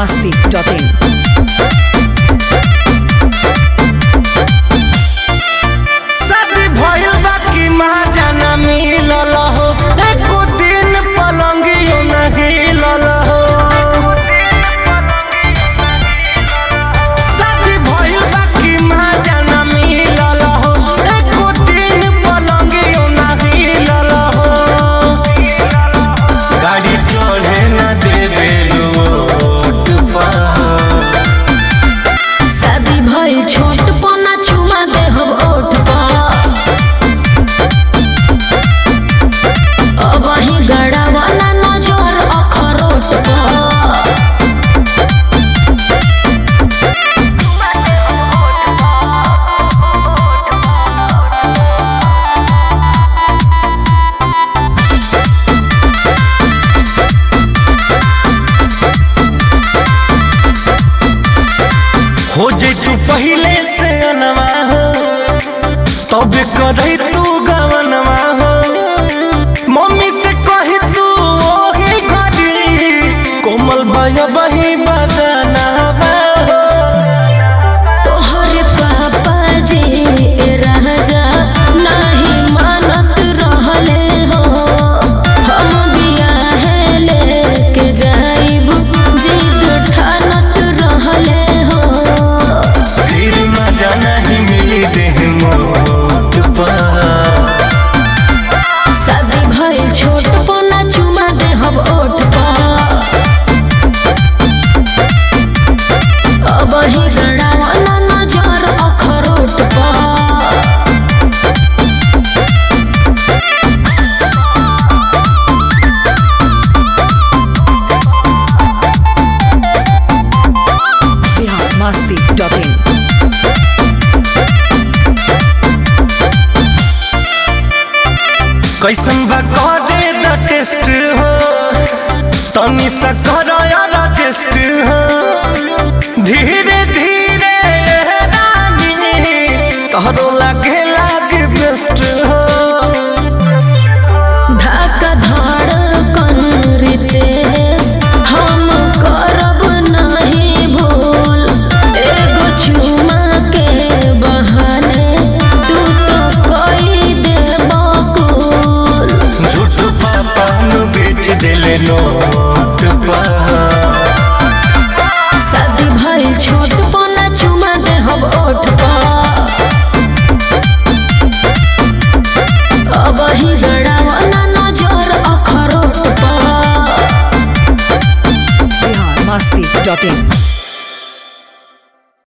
biharmasti.in हो जे तू पहले से अनवा हो तब कदई तू गवनवा हो मम्मी से कही तू ओही घड़ी कोमल बाया बही बदना हो तोहरे पापा जी राजा नहीं मानत रहले हो हम बियाह लेके जाइब जिद ठानत रहले हो फिर मजा नहीं मिली देह मोट पर शादी भइल छोट पना चुमा दे हम ओठ पर अब ही गड़ावा ना नजर अखरोट पर biharmasti.in कैसन बा करे द टेस्ट हो तनी सा करो यार टेस्ट हो धीरे धीरे रानी तोहरो लागे बेस्ट हो धक्का धड़कन रितेश हम करब नहीं भूल एगो चुमा के बहाने तू तो कई दे बकुल झूठ पापा नु बेच देले नोट पर शादी भइल छोट पना चुमा दे हम ओठ पर अब ही गड़ावा ना नजर अखरोट पर biharmasti.in